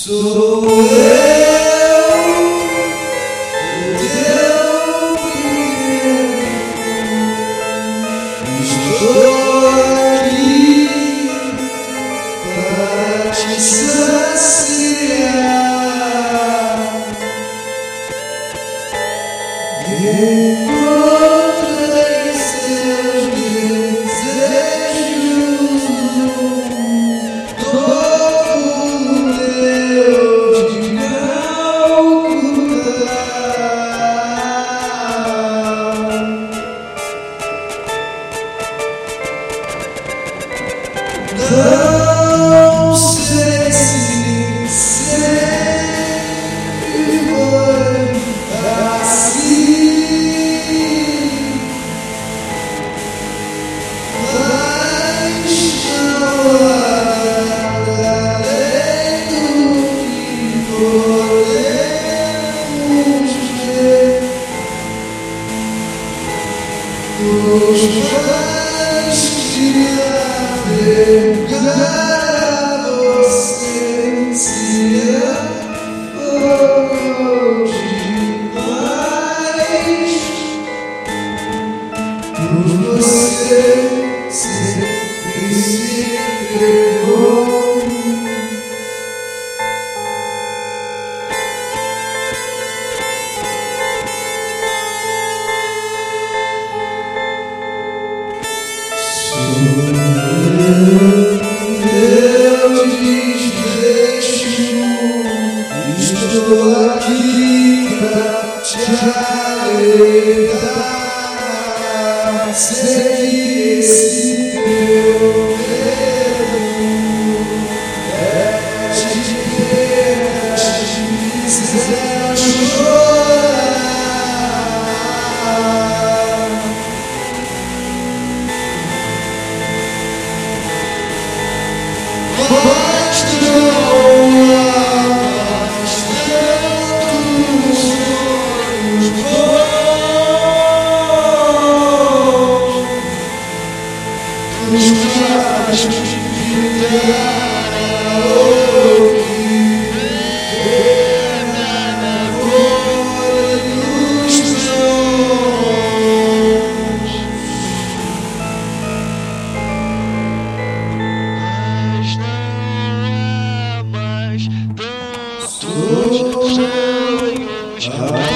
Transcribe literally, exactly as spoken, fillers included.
Sou eu, o teu primeiro. Estou aqui para te saciar. Encontrei seus desejos todo Deus de Não sei se sempre foi assim, mas não há nada além do que podemos ver. Nos faz tirar pegar você se é fogo demais. Por você sempre se entregou. Sou eu, Deus desleixo, estou aqui pra te alegrar. Sei que esse teu medo é te ver, te fizer chorar. Bastou mais tantos sonhos bons, nos faz ficar a ouvir, ver na cor dos tons. Mas não há mais tantos sonhos.